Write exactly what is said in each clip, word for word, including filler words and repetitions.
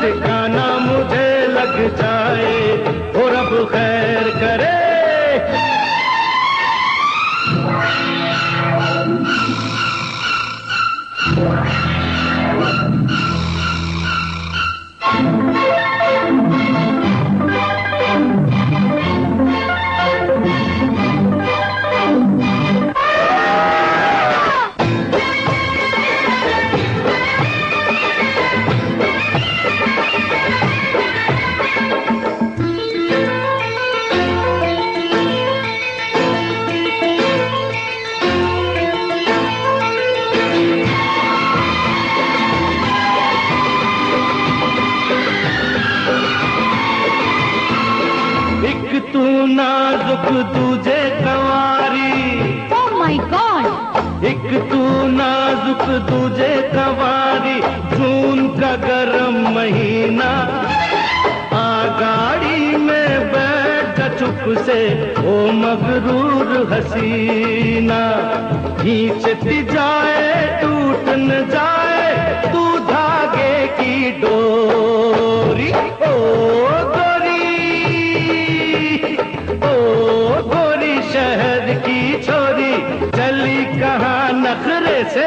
झटकाना मुझे लग जाए और अब खैर करे। तू नाजुक तुझे कंवारी, ओह माय गॉड। एक तू नाजुक तुझे कंवारी, जून का गरम महीना, आ गाड़ी में बैठ चुप से ओ मगरूर हसीना, खींचती जाए टूट न जाए तू धागे की डोरी। ओ शहर की छोरी चली कहाँ नखरे से।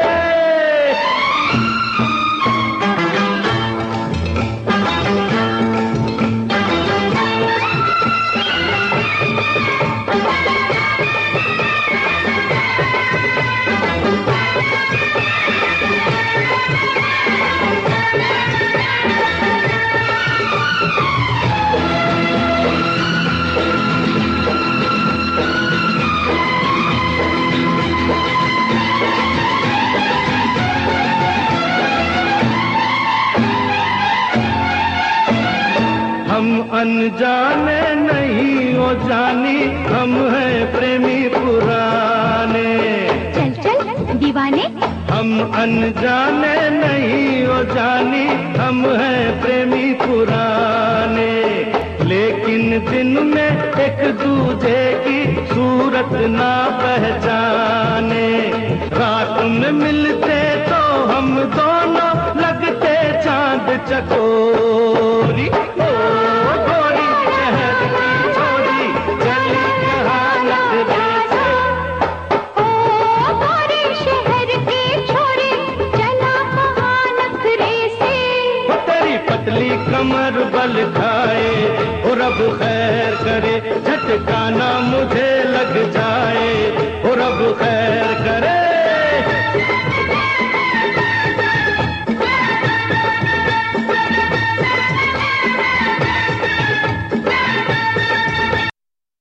हम अनजाने नहीं हो जानी, हम हैं प्रेमी पुराने। चल चल दीवाने। हम अनजाने नहीं हो जानी, हम हैं प्रेमी पुराने, लेकिन दिन में एक दूजे की सूरत ना पहचाने। रात में मिलते तो हम दोनों लगते चांद चकोरी। कमर बल खाए और अब खैर करे, झटकाना मुझे लग जाए।